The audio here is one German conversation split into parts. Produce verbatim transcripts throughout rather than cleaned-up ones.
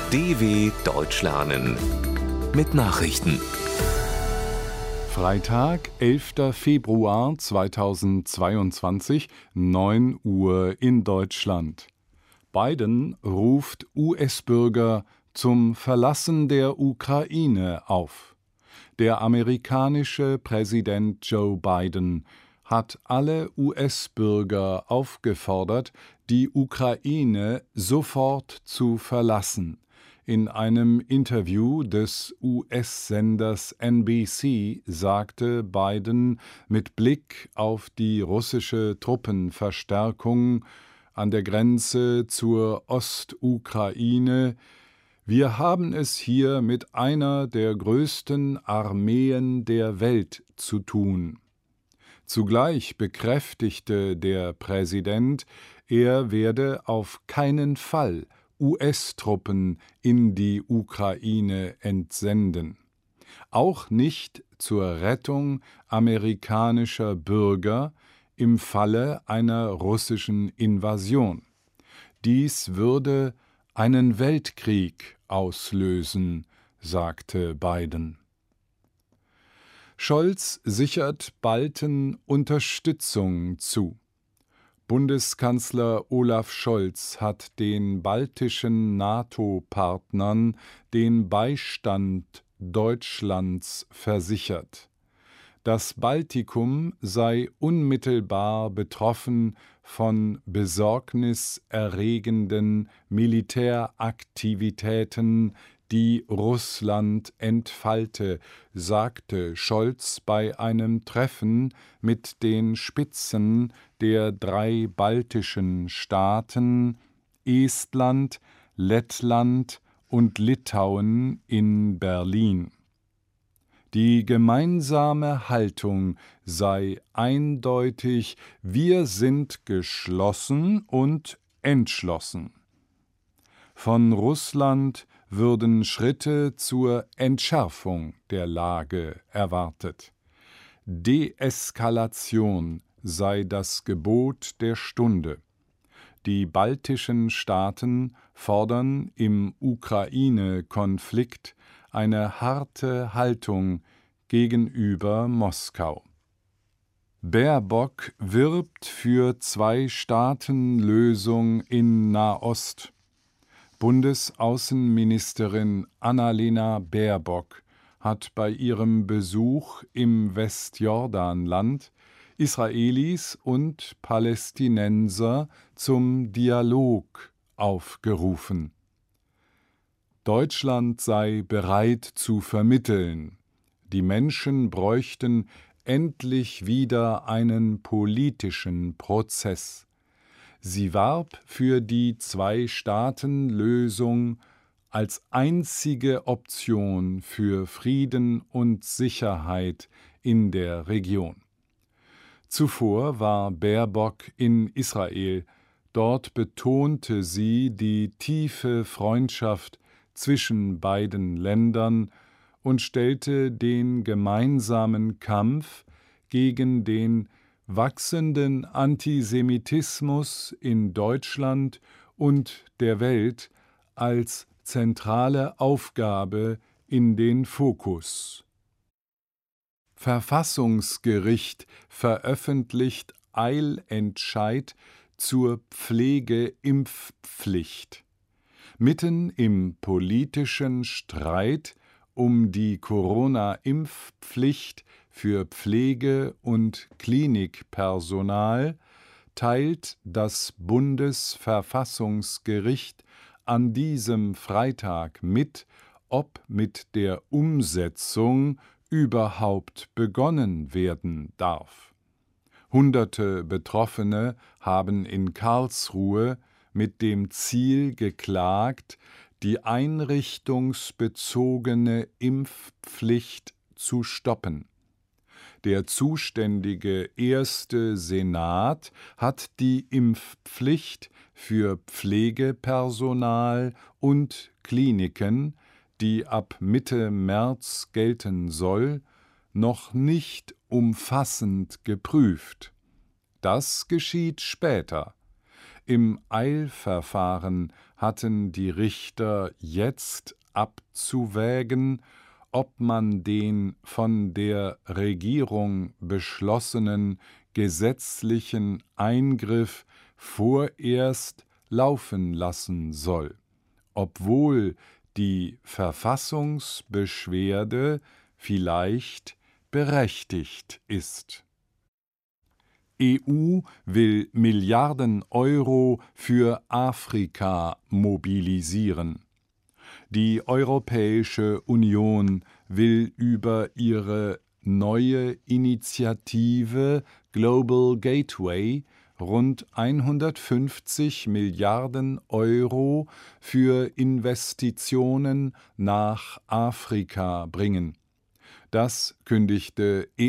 D W Deutsch lernen mit Nachrichten. Freitag, elfter Februar zweitausendzweiundzwanzig, neun Uhr in Deutschland. Biden ruft U S-Bürger zum Verlassen der Ukraine auf. Der amerikanische Präsident Joe Biden hat alle U S-Bürger aufgefordert, die Ukraine sofort zu verlassen. In einem Interview des U S-Senders N B C sagte Biden mit Blick auf die russische Truppenverstärkung an der Grenze zur Ostukraine: Wir haben es hier mit einer der größten Armeen der Welt zu tun. Zugleich bekräftigte der Präsident, er werde auf keinen Fall U S-Truppen in die Ukraine entsenden. Auch nicht zur Rettung amerikanischer Bürger im Falle einer russischen Invasion. Dies würde einen Weltkrieg auslösen, sagte Biden. Scholz sichert Balten Unterstützung zu. Bundeskanzler Olaf Scholz hat den baltischen NATO-Partnern den Beistand Deutschlands versichert. Das Baltikum sei unmittelbar betroffen von besorgniserregenden Militäraktivitäten, die Russland entfalte, sagte Scholz bei einem Treffen mit den Spitzen der drei baltischen Staaten Estland, Lettland und Litauen in Berlin. Die gemeinsame Haltung sei eindeutig: Wir sind geschlossen und entschlossen. Von Russland würden Schritte zur Entschärfung der Lage erwartet. Deeskalation sei das Gebot der Stunde. Die baltischen Staaten fordern im Ukraine-Konflikt eine harte Haltung gegenüber Moskau. Baerbock wirbt für Zwei-Staaten-Lösung in Nahost. Bundesaußenministerin Annalena Baerbock hat bei ihrem Besuch im Westjordanland Israelis und Palästinenser zum Dialog aufgerufen. Deutschland sei bereit zu vermitteln. Die Menschen bräuchten endlich wieder einen politischen Prozess. Sie warb für die Zwei-Staaten-Lösung als einzige Option für Frieden und Sicherheit in der Region. Zuvor war Baerbock in Israel. Dort betonte sie die tiefe Freundschaft zwischen beiden Ländern und stellte den gemeinsamen Kampf gegen den wachsenden Antisemitismus in Deutschland und der Welt als zentrale Aufgabe in den Fokus. Verfassungsgericht veröffentlicht Eilentscheid zur Pflegeimpfpflicht. Mitten im politischen Streit um die Corona-Impfpflicht für Pflege- und Klinikpersonal teilt das Bundesverfassungsgericht an diesem Freitag mit, ob mit der Umsetzung überhaupt begonnen werden darf. Hunderte Betroffene haben in Karlsruhe mit dem Ziel geklagt, die einrichtungsbezogene Impfpflicht zu stoppen. Der zuständige erste Senat hat die Impfpflicht für Pflegepersonal und Kliniken, die ab Mitte März gelten soll, noch nicht umfassend geprüft. Das geschieht später. Im Eilverfahren hatten die Richter jetzt abzuwägen, ob man den von der Regierung beschlossenen gesetzlichen Eingriff vorerst laufen lassen soll, obwohl die Verfassungsbeschwerde vielleicht berechtigt ist. E U will Milliarden Euro für Afrika mobilisieren. Die Europäische Union will über ihre neue Initiative Global Gateway rund hundertfünfzig Milliarden Euro für Investitionen nach Afrika bringen. Das kündigte E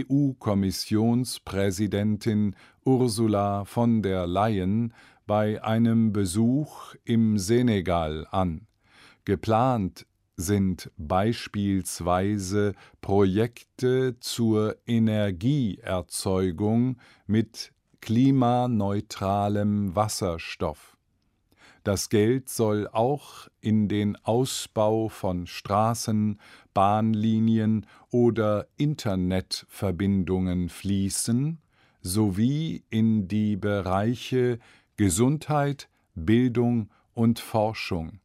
U-Kommissionspräsidentin Ursula von der Leyen bei einem Besuch im Senegal an. Geplant sind beispielsweise Projekte zur Energieerzeugung mit klimaneutralem Wasserstoff. Das Geld soll auch in den Ausbau von Straßen, Bahnlinien oder Internetverbindungen fließen, sowie in die Bereiche Gesundheit, Bildung und Forschung.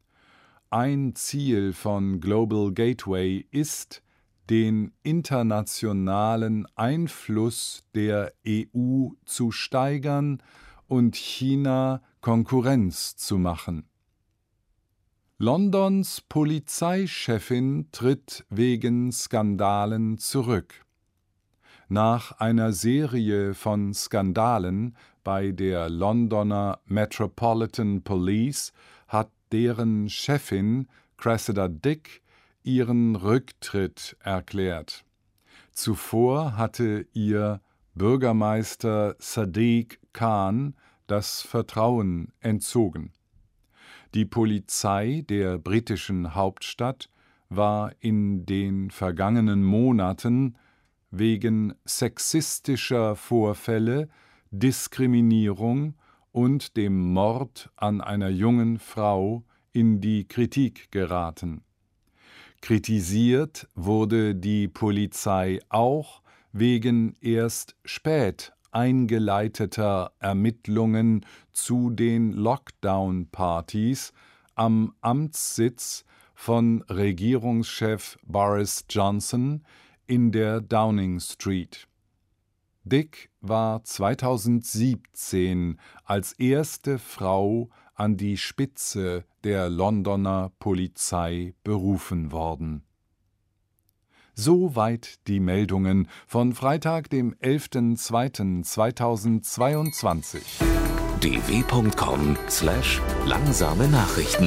Ein Ziel von Global Gateway ist, den internationalen Einfluss der E U zu steigern und China Konkurrenz zu machen. Londons Polizeichefin tritt wegen Skandalen zurück. Nach einer Serie von Skandalen bei der Londoner Metropolitan Police hat deren Chefin Cressida Dick ihren Rücktritt erklärt. Zuvor hatte ihr Bürgermeister Sadiq Khan das Vertrauen entzogen. Die Polizei der britischen Hauptstadt war in den vergangenen Monaten wegen sexistischer Vorfälle, Diskriminierung und dem Mord an einer jungen Frau in die Kritik geraten. Kritisiert wurde die Polizei auch wegen erst spät eingeleiteter Ermittlungen zu den Lockdown-Partys am Amtssitz von Regierungschef Boris Johnson in der Downing Street. Dick war zweitausendsiebzehn als erste Frau an die Spitze der Londoner Polizei berufen worden. Soweit die Meldungen von Freitag, dem elften zweiten zweitausendzweiundzwanzig. d w punkt com slash langsame Nachrichten.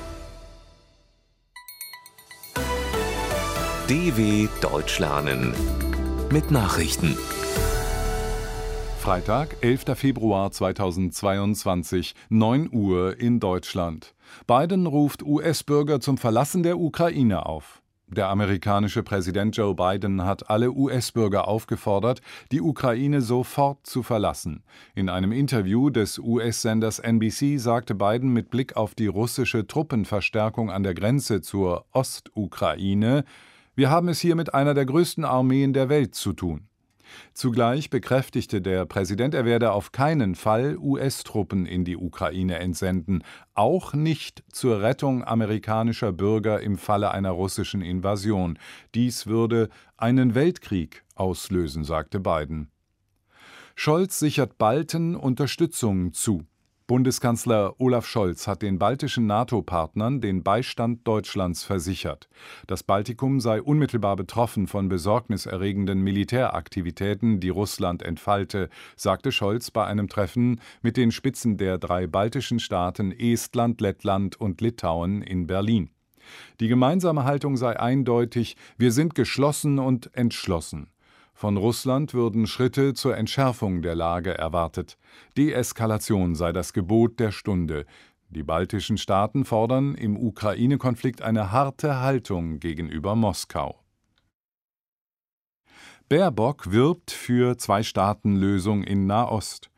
D W Deutsch lernen mit Nachrichten. Freitag, elfter Februar zweitausendzweiundzwanzig, neun Uhr in Deutschland. Biden ruft U S-Bürger zum Verlassen der Ukraine auf. Der amerikanische Präsident Joe Biden hat alle U S-Bürger aufgefordert, die Ukraine sofort zu verlassen. In einem Interview des U S-Senders N B C sagte Biden mit Blick auf die russische Truppenverstärkung an der Grenze zur Ostukraine: Wir haben es hier mit einer der größten Armeen der Welt zu tun. Zugleich bekräftigte der Präsident, er werde auf keinen Fall U S-Truppen in die Ukraine entsenden, auch nicht zur Rettung amerikanischer Bürger im Falle einer russischen Invasion. Dies würde einen Weltkrieg auslösen, sagte Biden. Scholz sichert Balten Unterstützung zu. Bundeskanzler Olaf Scholz hat den baltischen NATO-Partnern den Beistand Deutschlands versichert. Das Baltikum sei unmittelbar betroffen von besorgniserregenden Militäraktivitäten, die Russland entfalte, sagte Scholz bei einem Treffen mit den Spitzen der drei baltischen Staaten Estland, Lettland und Litauen in Berlin. Die gemeinsame Haltung sei eindeutig: Wir sind geschlossen und entschlossen. Von Russland würden Schritte zur Entschärfung der Lage erwartet. Deeskalation sei das Gebot der Stunde. Die baltischen Staaten fordern im Ukraine-Konflikt eine harte Haltung gegenüber Moskau. Baerbock wirbt für Zwei-Staaten-Lösung in Nahost.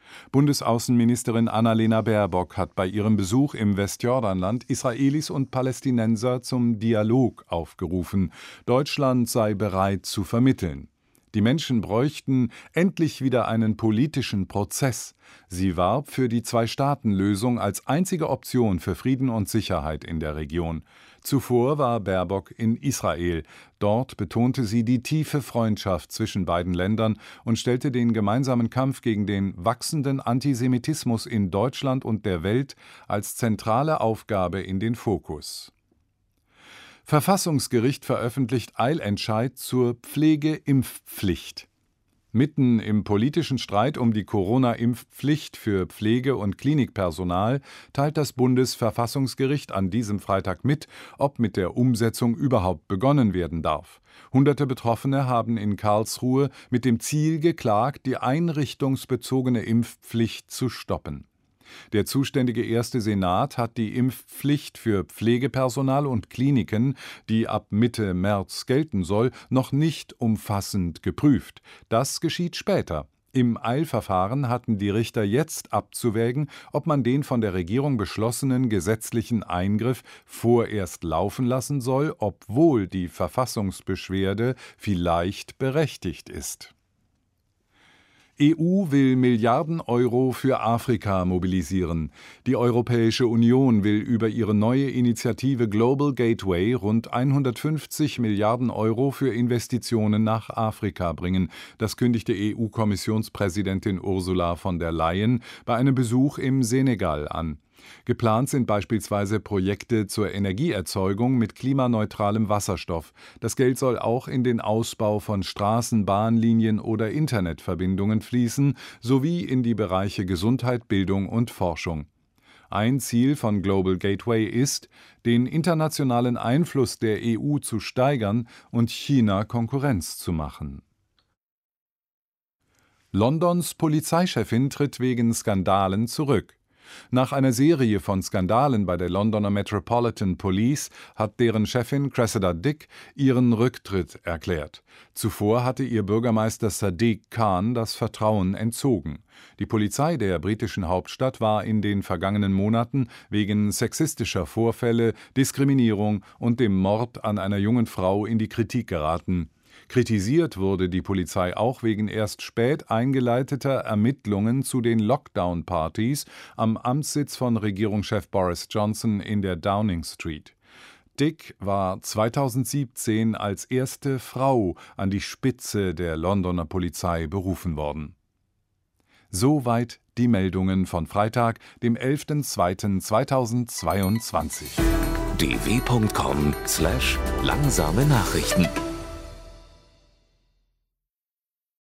Bundesaußenministerin Annalena Baerbock hat bei ihrem Besuch im Westjordanland Israelis und Palästinenser zum Dialog aufgerufen. Deutschland sei bereit zu vermitteln. Die Menschen bräuchten endlich wieder einen politischen Prozess. Sie warb für die Zwei-Staaten-Lösung als einzige Option für Frieden und Sicherheit in der Region. Zuvor war Baerbock in Israel. Dort betonte sie die tiefe Freundschaft zwischen beiden Ländern und stellte den gemeinsamen Kampf gegen den wachsenden Antisemitismus in Deutschland und der Welt als zentrale Aufgabe in den Fokus. Verfassungsgericht veröffentlicht Eilentscheid zur Pflegeimpfpflicht. Mitten im politischen Streit um die Corona-Impfpflicht für Pflege- und Klinikpersonal teilt das Bundesverfassungsgericht an diesem Freitag mit, ob mit der Umsetzung überhaupt begonnen werden darf. Hunderte Betroffene haben in Karlsruhe mit dem Ziel geklagt, die einrichtungsbezogene Impfpflicht zu stoppen. Der zuständige erste Senat hat die Impfpflicht für Pflegepersonal und Kliniken, die ab Mitte März gelten soll, noch nicht umfassend geprüft. Das geschieht später. Im Eilverfahren hatten die Richter jetzt abzuwägen, ob man den von der Regierung beschlossenen gesetzlichen Eingriff vorerst laufen lassen soll, obwohl die Verfassungsbeschwerde vielleicht berechtigt ist. E U will Milliarden Euro für Afrika mobilisieren. Die Europäische Union will über ihre neue Initiative Global Gateway rund hundertfünfzig Milliarden Euro für Investitionen nach Afrika bringen. Das kündigte E U-Kommissionspräsidentin Ursula von der Leyen bei einem Besuch im Senegal an. Geplant sind beispielsweise Projekte zur Energieerzeugung mit klimaneutralem Wasserstoff. Das Geld soll auch in den Ausbau von Straßen, Bahnlinien oder Internetverbindungen fließen, sowie in die Bereiche Gesundheit, Bildung und Forschung. Ein Ziel von Global Gateway ist, den internationalen Einfluss der E U zu steigern und China Konkurrenz zu machen. Londons Polizeichefin tritt wegen Skandalen zurück. Nach einer Serie von Skandalen bei der Londoner Metropolitan Police hat deren Chefin Cressida Dick ihren Rücktritt erklärt. Zuvor hatte ihr Bürgermeister Sadiq Khan das Vertrauen entzogen. Die Polizei der britischen Hauptstadt war in den vergangenen Monaten wegen sexistischer Vorfälle, Diskriminierung und dem Mord an einer jungen Frau in die Kritik geraten. Kritisiert wurde die Polizei auch wegen erst spät eingeleiteter Ermittlungen zu den Lockdown-Partys am Amtssitz von Regierungschef Boris Johnson in der Downing Street. Dick war zweitausendsiebzehn als erste Frau an die Spitze der Londoner Polizei berufen worden. Soweit die Meldungen von Freitag, dem elften zweiten zweitausendzweiundzwanzig. d w punkt com slash langsame Nachrichten